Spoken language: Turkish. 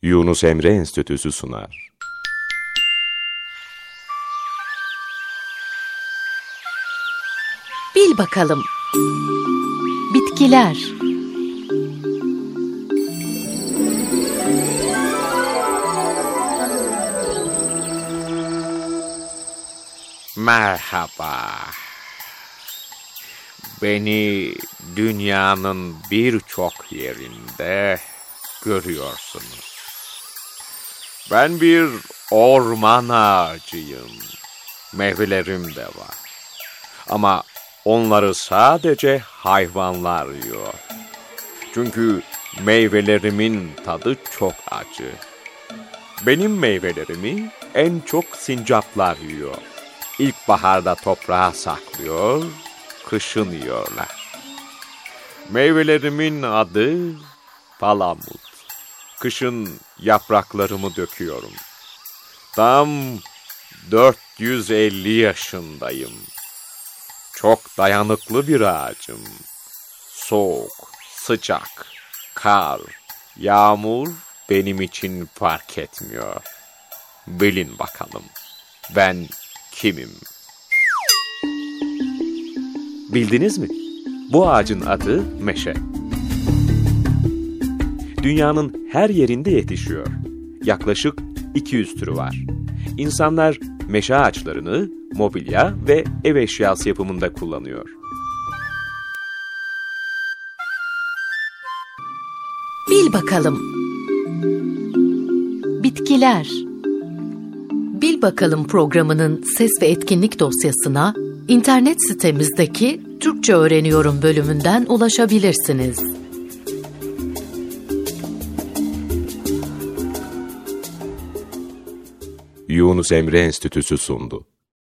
Yunus Emre Enstitüsü sunar. Bil bakalım. Bitkiler. Merhaba. Beni dünyanın birçok yerinde görüyorsunuz. Ben bir orman ağacıyım. Meyvelerim de var. Ama onları sadece hayvanlar yiyor. Çünkü meyvelerimin tadı çok acı. Benim meyvelerimi en çok sincaplar yiyor. İlkbaharda toprağa saklıyor, kışın yiyorlar. Meyvelerimin adı palamut. Kışın yapraklarımı döküyorum. Tam 450 yaşındayım. Çok dayanıklı bir ağacım. Soğuk, sıcak, kar, yağmur benim için fark etmiyor. Bilin bakalım, ben kimim? Bildiniz mi? Bu ağacın adı meşe. Dünyanın her yerinde yetişiyor. Yaklaşık 200 türü var. İnsanlar meşe ağaçlarını mobilya ve ev eşyası yapımında kullanıyor. Bil bakalım. Bitkiler. Bil bakalım programının ses ve etkinlik dosyasına internet sitemizdeki Türkçe Öğreniyorum bölümünden ulaşabilirsiniz. Yunus Emre Enstitüsü sundu.